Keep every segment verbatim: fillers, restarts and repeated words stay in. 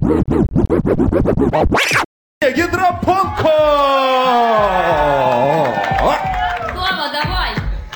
Гидропонко! Клава, давай!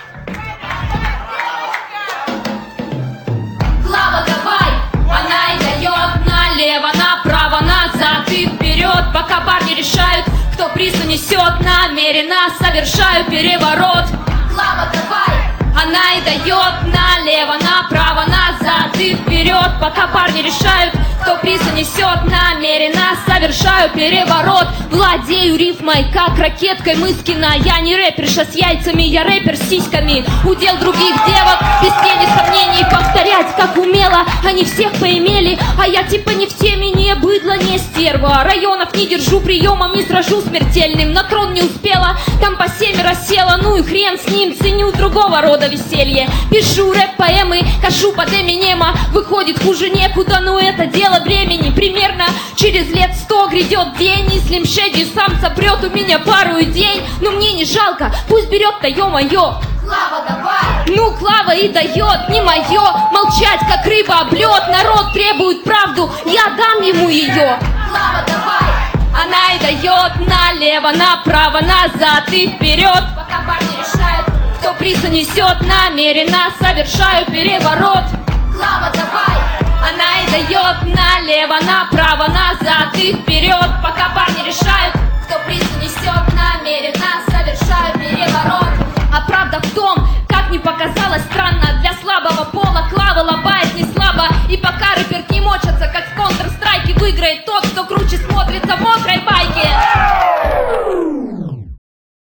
Клава, давай! Она и дает налево, направо, назад и вперед, пока парни решают, кто приз унесет. Намеренно совершаю переворот. Клава, давай! Она и дает налево, направо, назад и вперед, пока парни решают, кто приз унесет. Намеренно совершаю переворот. Владею рифмой, как ракеткой Мыскина. Я не рэперша с яйцами, я рэпер с сиськами. Удел других девок, без тени сомнений. Повторять, как умело, они всех поимели. А я типа не в теме, не быдло, не стерва. Районов не держу приемом, не сражу смертельным. На трон не успела, там по семеро села. Ну и хрен с ним, ценю другого рода веселье. Пишу рэп-поэмы, кашу под Эминема. Выходит хуже некуда, но это дело времени. Примерно через лет сто грядет день, и Слим Шеди сам сопрет у меня пару идей. Но мне не жалко, пусть берет-то, ё-моё. Клава, давай! Ну, Клава и дает, не мое. Молчать, как рыба об лед. Народ требует правду, я дам ему ее. Клава, давай! Она и дает налево, направо, назад и вперед, пока парни решают, кто приз унесет. Намеренно совершаю переворот. Клава, давай! Она и дает налево, направо, назад и вперед, пока парни решают, кто приз унесет. Намеренно совершаю переворот.